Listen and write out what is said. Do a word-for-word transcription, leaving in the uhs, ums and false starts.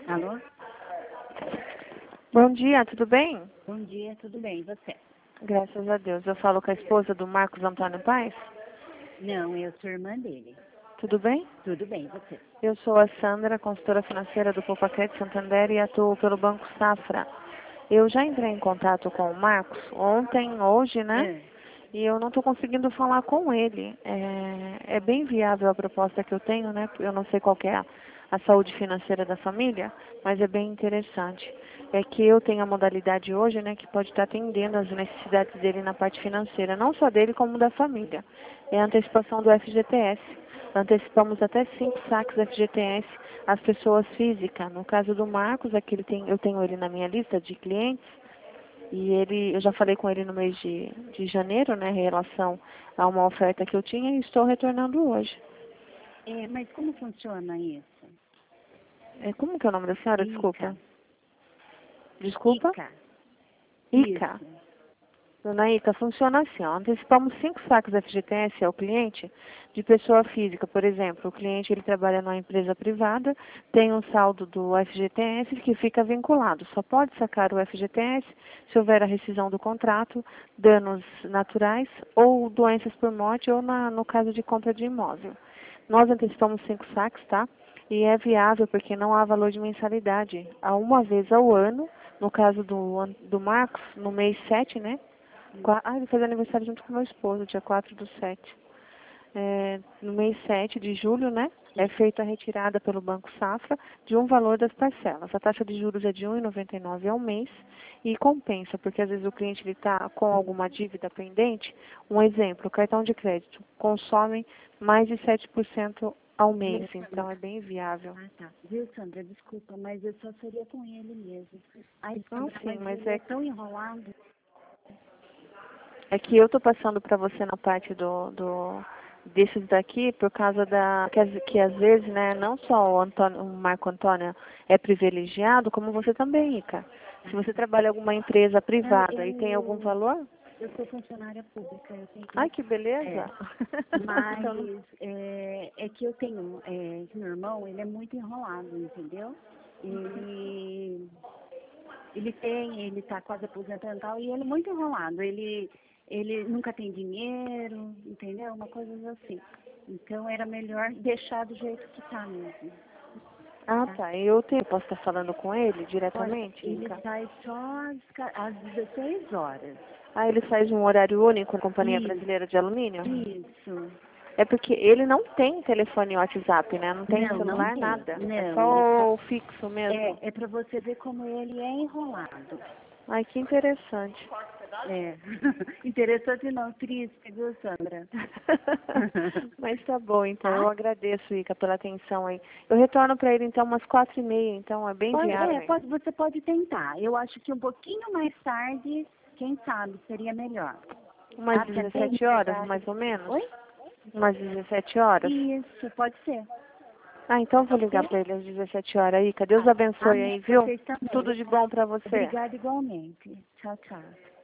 Alô? Bom dia, tudo bem? Bom dia, tudo bem, e você? Graças a Deus. Eu falo com a esposa do Marcos Antônio Paes. Não, eu sou irmã dele. Tudo bem? Tudo bem, e você? Eu sou a Sandra, consultora financeira do Poupaquete Santander e atuo pelo Banco Safra. Eu já entrei em contato com o Marcos ontem, hoje, né? É. E eu não estou conseguindo falar com ele. É, é bem viável a proposta que eu tenho, né? Eu não sei qual que é a, a saúde financeira da família, mas é bem interessante. É que eu tenho a modalidade hoje, né, que pode estar atendendo as necessidades dele na parte financeira, não só dele, como da família. É a antecipação do F G T S. Antecipamos até cinco saques F G T S às pessoas físicas. No caso do Marcos, aqui ele tem, eu tenho ele na minha lista de clientes, e ele, eu já falei com ele no mês de, de janeiro, né, em relação a uma oferta que eu tinha, e estou retornando hoje. É, mas como funciona isso? É, como que é o nome da senhora? Desculpa. Ica. Desculpa? Ica. Ica. Isso. Dona Ica, funciona assim, ó. Antecipamos cinco saques F G T S ao cliente de pessoa física. Por exemplo, o cliente ele trabalha numa empresa privada, tem um saldo do F G T S que fica vinculado. Só pode sacar o F G T S se houver a rescisão do contrato, danos naturais ou doenças por morte ou na, no caso de compra de imóvel. Nós antecipamos cinco saques, tá? E é viável porque não há valor de mensalidade. Há uma vez ao ano, no caso do, do Marcos, no mês sete, né? Qua- Ah, ele fez aniversário junto com meu esposo, dia quatro do sete. É, no mês sete de julho, né? É feita a retirada pelo Banco Safra de um valor das parcelas. A taxa de juros é de um vírgula noventa e nove ao mês e compensa, porque às vezes o cliente está com alguma dívida pendente. Um exemplo, o cartão de crédito consome mais de sete por cento ao mês, Viu, então Sandra? é bem viável. Ah, tá. Viu, Sandra? Desculpa, mas eu só seria com ele mesmo. Ai, Não, Sandra, sim, mas mas ele é é, tão enrolado. é que eu estou passando para você na parte do, do desses daqui por causa da que, às- que às vezes, né, não só o Antônio, o Marco Antônio é privilegiado, como você também, Ica. Se você trabalha em alguma empresa Não, privada e tem algum eu, valor, eu sou funcionária pública, eu tenho que... ai que beleza. É. Então, não- Mas é, é que eu tenho, é, que meu irmão, ele é muito enrolado, entendeu? Ele, ele tem, ele está quase aposentando e tal, e ele é muito enrolado. Ele, ele nunca tem dinheiro, entendeu? Uma coisa assim. Então era melhor deixar do jeito que está mesmo. ah, Tá? tá. Eu tenho, posso estar falando com ele Olha, diretamente, ele Ica? sai só às, ca- às dezesseis horas. Ah, ele faz um horário único na Companhia Isso, Brasileira de Alumínio? isso. É porque ele não tem telefone WhatsApp, né? Não tem Não, não celular, tem. nada. É Não, ele só só o fixo mesmo. É, é para você ver como ele é enrolado. Ai, que interessante. É. Interessante não, triste, viu, Sandra? Mas tá bom, então. Eu Tá? agradeço, Ica, pela atenção aí. Eu retorno para ele, então, umas quatro e meia. Então, é bem Pode, é, viável, hein? pode, você pode tentar. Eu acho que um pouquinho mais tarde, quem sabe, seria melhor. Umas Tá? Porque tem dezessete horas, empregado. mais ou menos? Oi? Umas dezessete horas? Isso, pode ser. Ah, então eu vou Pode ligar ser? para ele às dezessete horas, Ica. Deus Tá. abençoe Amém. aí, viu? Vocês também. Tudo de bom para você. Obrigada igualmente. Tchau, tchau.